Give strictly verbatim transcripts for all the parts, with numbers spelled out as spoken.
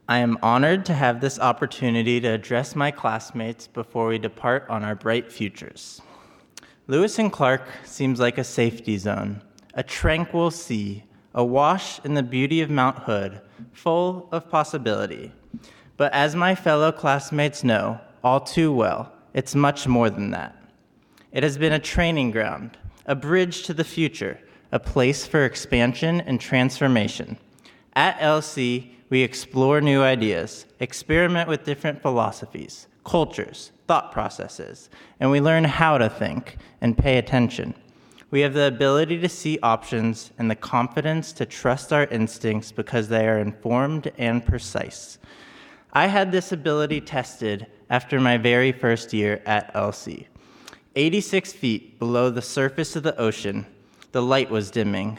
I am honored to have this opportunity to address my classmates before we depart on our bright futures. Lewis and Clark seems like a safety zone, a tranquil sea, awash in the beauty of Mount Hood, full of possibility. But as my fellow classmates know all too well, it's much more than that. It has been a training ground, a bridge to the future, a place for expansion and transformation. At L C, we explore new ideas, experiment with different philosophies, cultures, thought processes, and we learn how to think and pay attention. We have the ability to see options and the confidence to trust our instincts because they are informed and precise. I had this ability tested after my very first year at L C. eighty-six feet below the surface of the ocean, the light was dimming.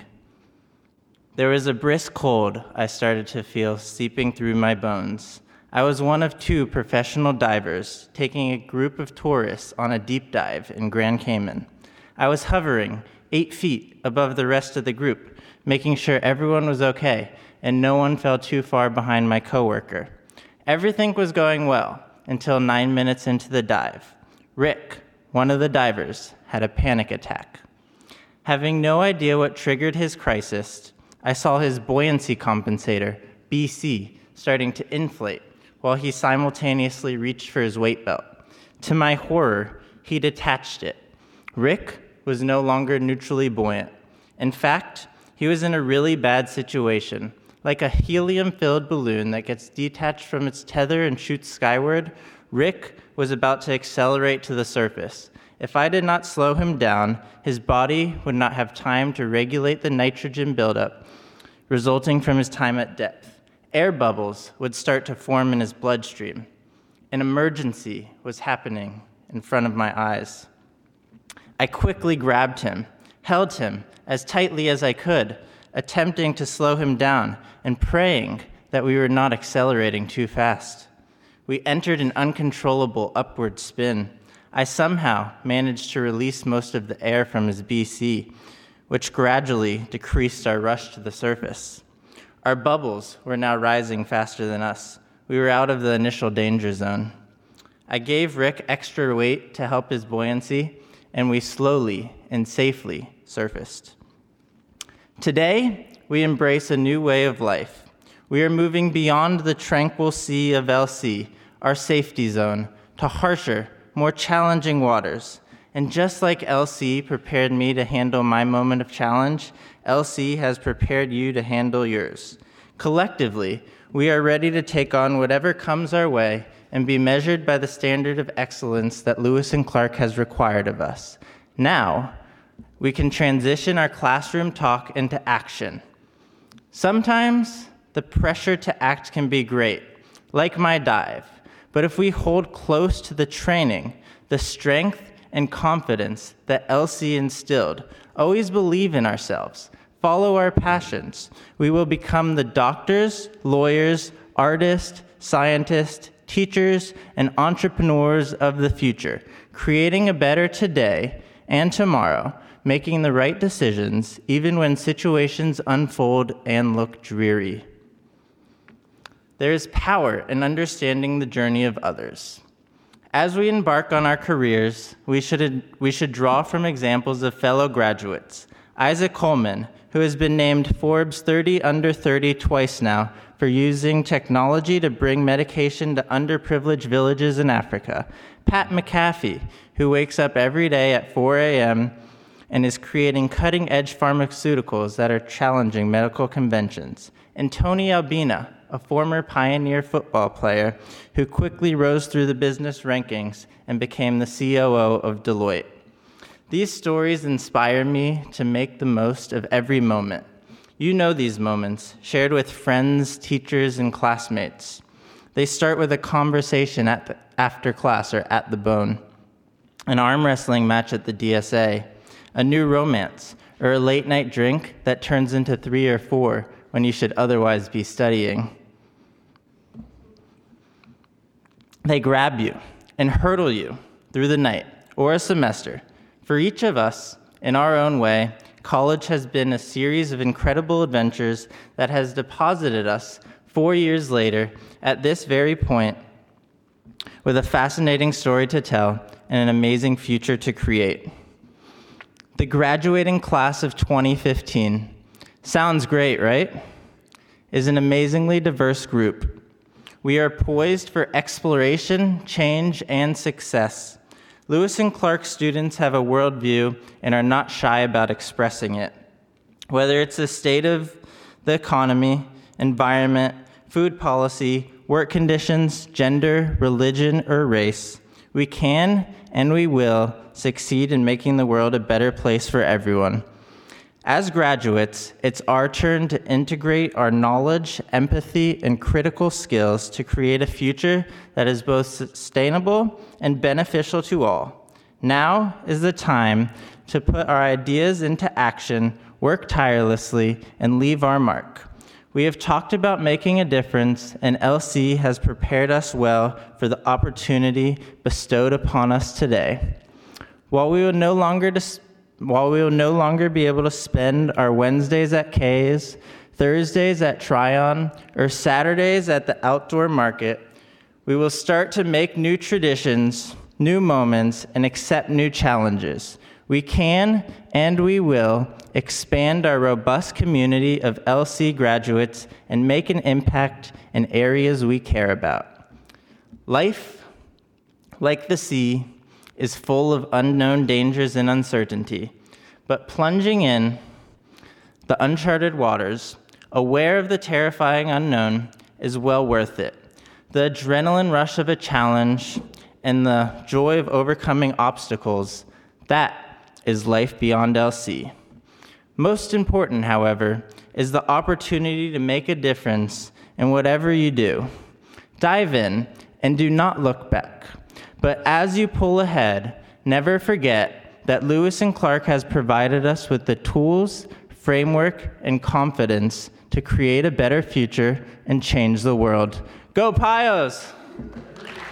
There was a brisk cold I started to feel seeping through my bones. I was one of two professional divers taking a group of tourists on a deep dive in Grand Cayman. I was hovering eight feet above the rest of the group, making sure everyone was okay and no one fell too far behind my coworker. Everything was going well until nine minutes into the dive. Rick, one of the divers, had a panic attack. Having no idea what triggered his crisis, I saw his buoyancy compensator, B C, starting to inflate while he simultaneously reached for his weight belt. To my horror, he detached it. Rick was no longer neutrally buoyant. In fact, he was in a really bad situation. Like a helium-filled balloon that gets detached from its tether and shoots skyward, Rick was about to accelerate to the surface. If I did not slow him down, his body would not have time to regulate the nitrogen buildup resulting from his time at depth. Air bubbles would start to form in his bloodstream. An emergency was happening in front of my eyes. I quickly grabbed him, held him as tightly as I could, attempting to slow him down and praying that we were not accelerating too fast. We entered an uncontrollable upward spin. I somehow managed to release most of the air from his B C, which gradually decreased our rush to the surface. Our bubbles were now rising faster than us. We were out of the initial danger zone. I gave Rick extra weight to help his buoyancy, and we slowly and safely surfaced. Today, we embrace a new way of life. We are moving beyond the tranquil sea of L C, our safety zone, to harsher, more challenging waters. And just like L C prepared me to handle my moment of challenge, L C has prepared you to handle yours. Collectively, we are ready to take on whatever comes our way and be measured by the standard of excellence that Lewis and Clark has required of us. Now, we can transition our classroom talk into action. Sometimes, the pressure to act can be great, like my dive. But if we hold close to the training, the strength and confidence that L C instilled, always believe in ourselves, follow our passions, we will become the doctors, lawyers, artists, scientists, teachers, and entrepreneurs of the future, creating a better today and tomorrow, making the right decisions even when situations unfold and look dreary. There is power in understanding the journey of others. As we embark on our careers, we should, we should draw from examples of fellow graduates. Isaac Coleman, who has been named Forbes thirty under thirty twice now for using technology to bring medication to underprivileged villages in Africa. Pat McAfee, who wakes up every day at four a.m. and is creating cutting-edge pharmaceuticals that are challenging medical conventions. And Tony Albina, a former Pioneer football player who quickly rose through the business rankings and became the C O O of Deloitte. These stories inspire me to make the most of every moment. You know these moments, shared with friends, teachers, and classmates. They start with a conversation at the, after class or at the bone, an arm wrestling match at the D S A, a new romance, or a late night drink that turns into three or four when you should otherwise be studying. They grab you and hurdle you through the night or a semester. For each of us, in our own way, college has been a series of incredible adventures that has deposited us four years later, at this very point, with a fascinating story to tell and an amazing future to create. The graduating class of twenty fifteen sounds great, right? Is an amazingly diverse group. We are poised for exploration, change, and success. Lewis and Clark students have a worldview and are not shy about expressing it. Whether it's the state of the economy, environment, food policy, work conditions, gender, religion, or race, we can and we will succeed in making the world a better place for everyone. As graduates, it's our turn to integrate our knowledge, empathy, and critical skills to create a future that is both sustainable and beneficial to all. Now is the time to put our ideas into action, work tirelessly, and leave our mark. We have talked about making a difference, and L C has prepared us well for the opportunity bestowed upon us today. While we will no longer dis- while we will no longer be able to spend our Wednesdays at K's, Thursdays at Tryon, or Saturdays at the outdoor market, we will start to make new traditions, new moments, and accept new challenges. We can and we will expand our robust community of L C graduates and make an impact in areas we care about. Life, like the sea, is full of unknown dangers and uncertainty, but plunging in the uncharted waters, aware of the terrifying unknown, is well worth it. The adrenaline rush of a challenge and the joy of overcoming obstacles, that is life beyond L C. Most important, however, is the opportunity to make a difference in whatever you do. Dive in and do not look back. But as you pull ahead, never forget that Lewis and Clark has provided us with the tools, framework, and confidence to create a better future and change the world. Go Pios!